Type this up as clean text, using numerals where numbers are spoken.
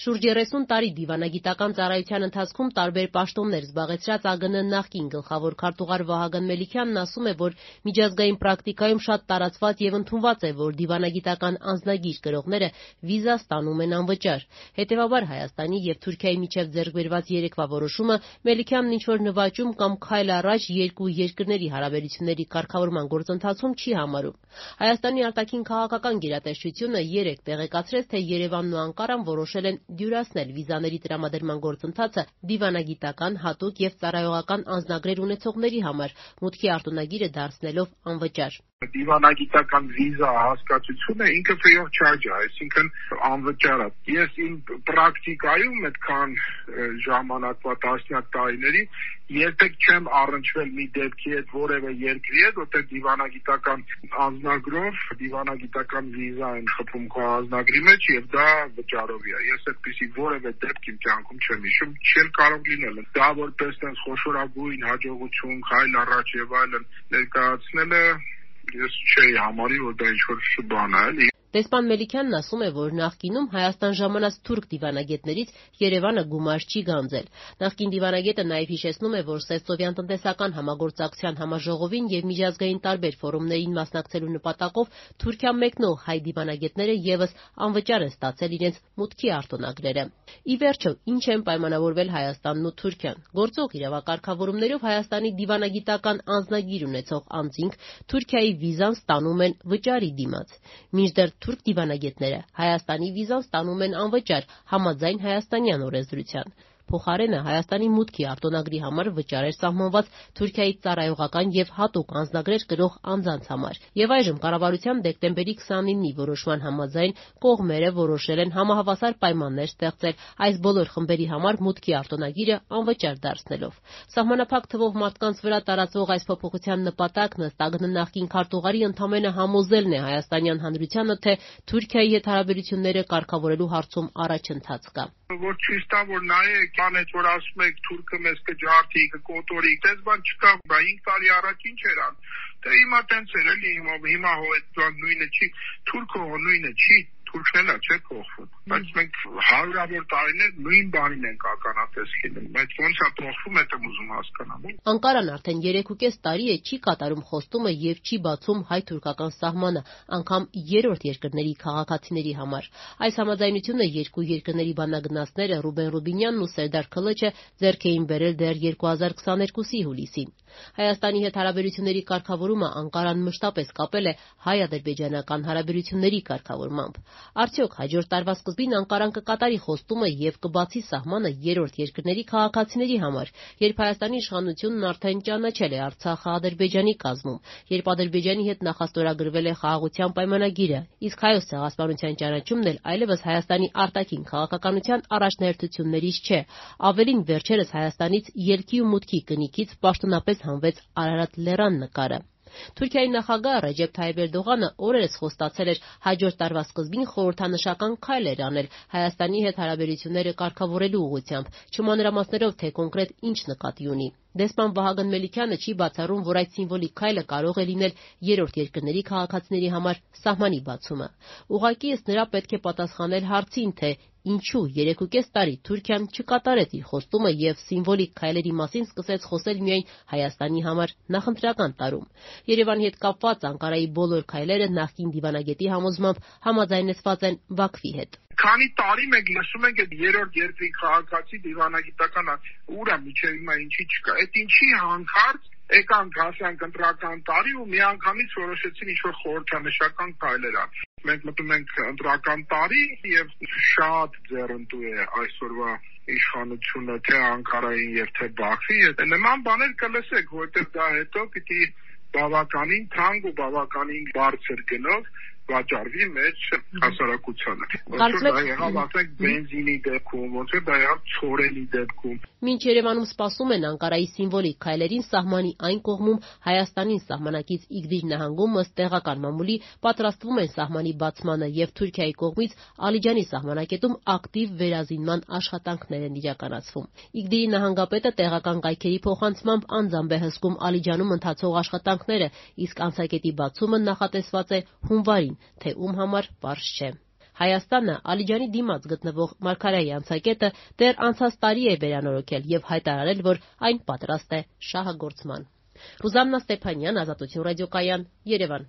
Շուրջ 30 տարի դիվանագիտական ծառայության ընթացքում տարբեր պաշտոններ զբաղեցրած ԱԳՆ նախկին գլխավոր քարտուղար Վահագն Մելիքյանն ասում է, որ միջազգային պրակտիկայում շատ տարածված եւ ընդունված է, որ դիվանագիտական անձնագիր կրողները վիզա ստանում են անվճար։ Հետևաբար Հայաստանի եւ Թուրքիայի միջև ձեռք բերված երեկվա որոշումը Մելիքյանն ինչ-որ նվաճում կամ քայլ առաջ երկու երկրների հարաբերությունների կարգավորման գործընթացում չի համարում։ Հայաստանի արտաքին քաղաքական գերատեսչությունը երեկ տեղեկացրեց, թե Երևանն ու Անկարան որոշել են դյուրացնել վիզաների տրամադրման գործընթացը դիվանագիտական, հատուկ եւ ծառայողական անձնագրեր ունեցողների համար, մուտքի արտոնագիրը դարձնելով անվճար։ Դիվանագիտական վիզա հասկացությունը ինքը free of charge է, այսինքն անվճար է։ Ես իմ պրակտիկայում այդքան ժամանակվա տասնյակ տարիների երբեք չեմ առնչվել մի դեպքի հետ որևէ երկրի հետ, որտեղ դիվանագիտական անձնագրով դիվանագիտական վիզա են խփում քո անձնագրի մեջ եւ դա վճարով է։ Ես այդպիսի որևէ դեպք իմ կյանքում չեմ հիշում, չէր կարող լինել։ Դա որպես տես խոշորագույն հաջողություն, քայլ առաջ եւ այլն ներկայացնելը ես չէի համարի, որ դա ինչ-որ բան է, էլի։ Դեսպան Մելիքյանն ասում է, որ նախկինում Հայաստան ժամանած թուրք դիվանագետներից Երևանը գումար չի գանձել։ Նախկին դիվանագետը նաև հիշեցնում է, որ Սևծովյան տնտեսական համագործակցության համաժողովին եւ միջազգային տարբեր ֆորումներին մասնակցելու նպատակով Թուրքիա մեկնող հայ դիվանագետները եւս անվճար են ստացել իրենց մուտքի արտոնագրերը։ Ի վերջո, ինչ են պայմանավորվել Հայաստանն ու Թուրքիան։ Գործող իրավակարգավորումներով Հայաստանի դիվանագիտական անձնագիր ունեցող անձինք Թուրքիայի վիզան ստանում են վճարի դիմաց։ Մինչդեռ թուրք դիվանագետները Հայաստանի վիզան ստանում են անվճար համաձայն հայաստանյան օրենսդրության։ Փոխարենը Հայաստանի մուտքի արտոնագրի համար վճար էր սահմանված Թուրքիայի ծառայողական եւ հատուկ անձնագրեր կրող անձանց համար։ Եվ այժմ կառավարության դեկտեմբերի 29-ի որոշման համաձայն կողմերը որոշել են համահավասար պայմաններ ստեղծել այս բոլոր խմբերի համար մուտքի արտոնագիրը անվճար դարձնելով։ Սահմանափակ թվով մարդկանց վրա տարածվող այս փոփոխության նպատակն ըստ ԱԳՆ նախկին քարտուղարի ընդամենը համոզելն է հայաստանյան հանրությանը, թե Թուրքիայի հետ հարաբերությունները կարգավորելու հարցում առաջընթաց կա։ Որ ցույց տա, որ նայեք, բան է, որ ասում եք թուրքը մեզ կջարդի, կկոտորի, դες բան չկա, 5 տարի առաջ ինչ էր ան։ Դե հիմա տենց էր էլի, հիմա հո այդ բան նույնը չի, թուրքը հո նույնը չի, թուրքն էլ չէ փոխվում։ Բայց մենք հարյուրավոր տարիներ նույն բանին ենք ականատես լինում, բայց ոնց է փոխվում, դա ուզում հասկանամ։ Անկարան արդեն 3.5 տարի է չի կատարում խոստումը եւ չի բացում հայ-թուրքական սահմանը, անգամ երրորդ երկրների քաղաքացիների համար։ Այս համաձայնությունը երկու երկրների բանագնացները Ռուբեն Ռուբինյանն ու Սերդար Քլիչը ձեռք էին բերել դեռ 2022-ի հուլիսին։ Հայաստանի հետ հարաբերությունների կարգավորումը Անկարան մշտապես կապել է հայ-ադրբեջանական հարաբերությունների կարգավորմամբ։ Արդյոք հաջորդ տարվա սկզբին Անկարան կկատարի խոստումը եւ կբացի սահմանը երրորդ երկրների քաղաքացիների համար, երբ Հայաստանի իշխանությունն արդեն ճանաչել է Արցախը Ադրբեջանի կազմում, երբ Ադրբեջանի հետ նախաստորագրվել է խաղաղության պայմանագիրը, իսկ Հայոց ցեղասպանության ճանաչումն էլ այլևս Հայաստանի արտաքին քաղաքականության առաջնահերթություններից չէ։ Ավելին, վերջերս Հայաստանից ելքի ու մուտքի կնիքից պաշտոնապես հանվեց Արարատ լեռան նկարը։ Թուրքիայի նախագահ Ռեջեփ Թայիփ Էրդողանը օրերս խոստացել էր հաջորդ տարվա սկզբին խորհրդանշական քայլեր անել Հայաստանի հետ հարաբերությունները կարգավորելու ուղղությամբ, չմանրամասներով թե կոնկրետ ինչ նկատի ունի։ Դեսպան Վահագն Մելիքյանը չի բացառում, որ այդ սիմվոլիկ քայլը կարող է լինել երրորդ երկրների քաղաքացիների համար սահմանի բացումը։ Ուղղակի ըստ նրա պետք է պատասխանել հարցին, թե ինչու 3.5 տարի Թուրքիան չկատարեց իր խոստումը եւ սիմվոլիկ քայլերի մասին սկսեց խոսել միայն Հայաստանի համար նախընտրական տարում։ Երևանի հետ կապված Անկարայի բոլոր քայլերը նախկին դիվանագետի համոզմամբ համաձայնեցված են Բաքվի հետ։ Քանի տարի մենք լսում ենք այդ երրորդ երկրի քաղաքացի դիվանագիտական ուր է միջև հիմա ինչի չկա։ Այդ ինչի հանկարծ եկանք հասանք ընտրական տարի ու միանգամից որոշեցին ինչ-որ խորհրդանշական քայլեր անել։ Մենք մտնում ենք ընտրական տարի եւ շատ ձեռնտու է այսօրվա իշխանությունը թե Անկարային եւ թե Բաքվի հետ։ Նման բաներ կլսեք, որովհետեւ դա հետո պիտի բավականին թանկ ու բավականին բարձր գնով վաճառվի մեջ հասարակությանը։ Ոնց որ դա եղավ ասենք բենզինի դեպքում, ոնց որ դա եղավ ցորենի դեպքում։ Մինչ Երևանում սպասում են Անկարայի սիմվոլիկ քայլերին, սահմանի այն կողմում Հայաստանին սահմանակից Իգդիր նահանգում ըստ տեղական մամուլի պատրաստվում են սահմանի բացմանը եւ Թուրքիայի կողմից Ալիջանի սահմանակետում ակտիվ վերազինման աշխատանքներ են իրականացվում։ Իգդիրի նահանգապետը տեղական կայքերի փոխանցմամբ անձամբ է հսկում Ալիջանում ընթացող աշխատանքները, իսկ անցակետի բացումը նախատեսված է հունվարին, թե ում համար պարզ չէ։ Հայաստանը Ալիջանի դիմաց գտնվող Մարգարայի անցակետը դեռ անցած տարի է վերանորոգել եւ հայտարարել, որ այն պատրաստ է շահագործման։ Ռուզաննա Ստեփանյան, Ազատություն ռադիոկայան, Երևան։